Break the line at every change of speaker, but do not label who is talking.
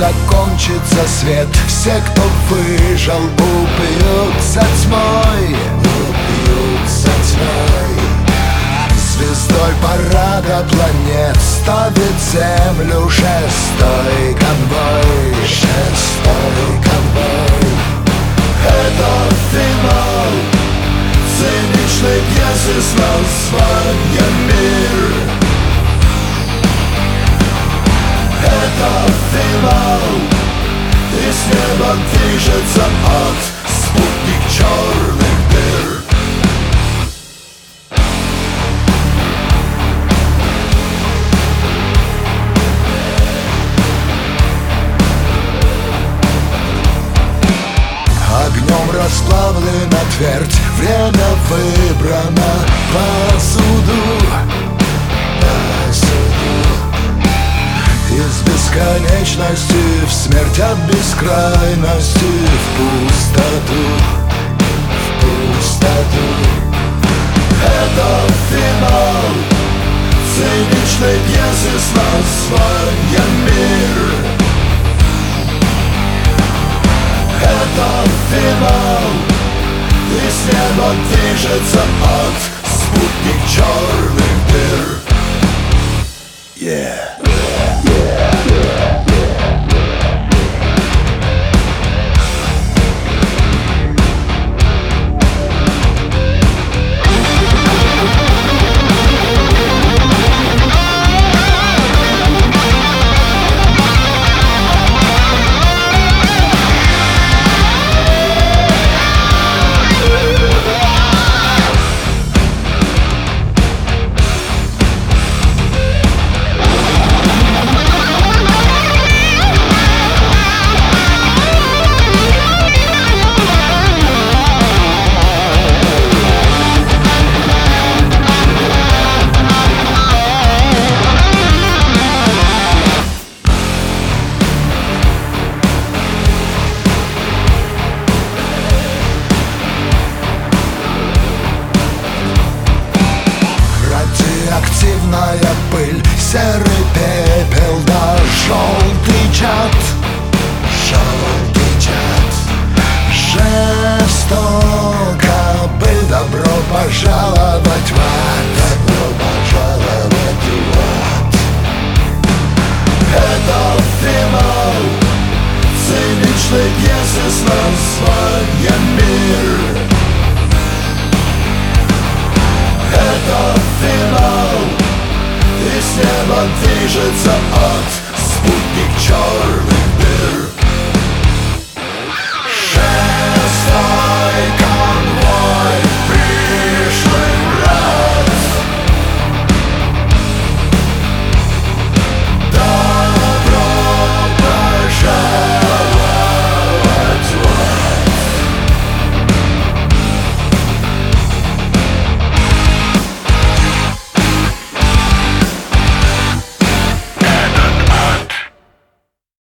закончится свет, все, кто выжил, упьются тьмой, упьются тьмой. Звездой парада планет ставит землю шестой конвой, шестой конвой. Это финал циничной пьесы с названием «Мир». Это финал, и с неба движется от спутник черных дыр. Огнем расплавлена твердь, время выбрано по суду, по суду. Из бесконечности в смерть, от бескрайности в пустоту, в пустоту. Это финал циничной пьесы с названием «Мир». Это финал, и с неба движется от спутник черных дыр. Yeah. Активная пыль, серый пепел, да желтый чад, желтый чад. Жестоко бы добро пожаловать в ад, добро пожаловать в ад. Это финал циничной пьесы с названием «Мир». Это финал, и с неба движется от спутник черный.